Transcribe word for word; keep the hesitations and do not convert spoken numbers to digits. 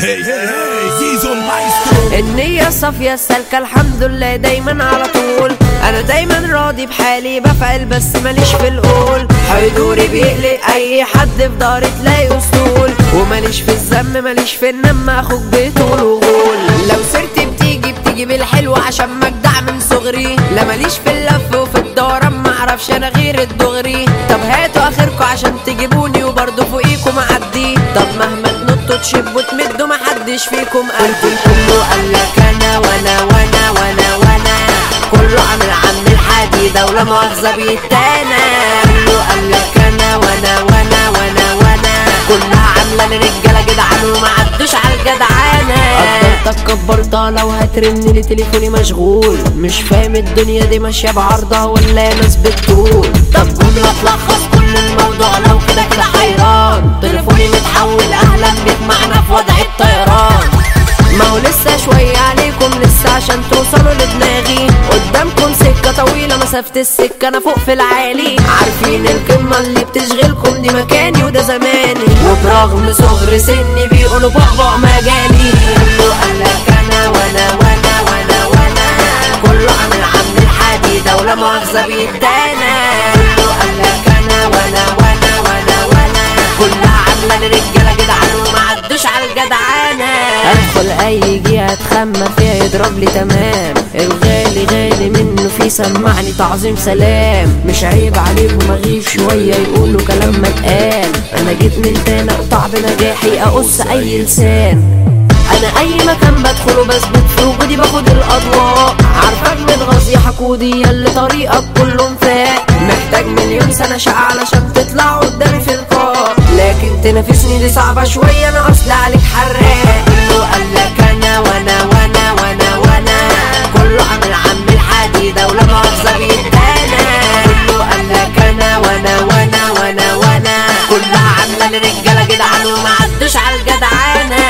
هي هي هي زيزو المايسترو. النية صافية سالكة الحمد لله دايما على طول. انا دايما راضي بحالي بفعل بس ماليش في القول. حضوري بيقلق اي حد في داري تلاقي اسطول. وماليش في الذم ماليش في النم اخوك بطول وغول. لو سيرتي بتيجي بتيجي بالحلو عشان مجدع من صغري. لا ماليش في اللف وفي الدوران معرفش انا غير الدغري. طب هاتوا اخركوا عشان تجيبوني وبرضه فوقيكوا معدي. طب مهما تنطوا تشبوا تمدوا محدش فيكم قلبي. كله قالك انا وانا وانا وانا وانا كله عامل عم الحديدة ولا مؤاخذة بيتانا. كله قالك انا وانا وانا وانا وانا كلها عاملة لرجالة جدعان ومعدوش على الجدعانة. قدرتك كبرتها لو هترن لي تليفوني مشغول. مش فاهم الدنيا دي ماشية بعرضها ولا ناس بتطول. طب جملة تلخص كل الموضوع لو كده كده حيران. تليفوني متحول اهلا بيك معنا في وضع الطيران. ما هو لسه شوية عليكم لسه عشان توصلوا لدماغي. قدامكم سكة طويلة مسافة السكة انا فوق في العالي. عارفين القمة اللي بتشغلكم دي مكاني وده زماني. وبرغم صغر سني بيقولوا بعبع مجالي. كله قالك انا وانا وانا وانا وانا كله عامل عم الحديدة ولا مؤاخذة بيدانا. كله قالك انا وانا وانا وانا وانا كلها عاملة لرجالة جدعان ومعدوش على الجدعانة. ادخل اي جهة اتخمى فيها يضرب لي تمام. الغالي غالي منه في سمعني تعظيم سلام. مش عيب عليكم اغيب شوية يقولوا كلام ما اتقال. انا جيت من تاني اقطع بنجاحي اقص اي لسان. انا اي مكان بدخله بثبت في وجودي باخد الاضواء. عارفك متغاظي حكودي ياللي طريقك كله مفاق. محتاج مليون سنة شقة علشان تطلع قدامي في لقاء. لكن تنافسني دي صعبة شوية انا اصل عليك حراق. كله قالك انا وانا وانا وانا وانا كله عامل عم الحديدة ولا مؤاخذة بيدانا. كله قالك انا وانا وانا وانا وانا كلها عاملة لرجالة جدعان ومعدوش على الجدعانة.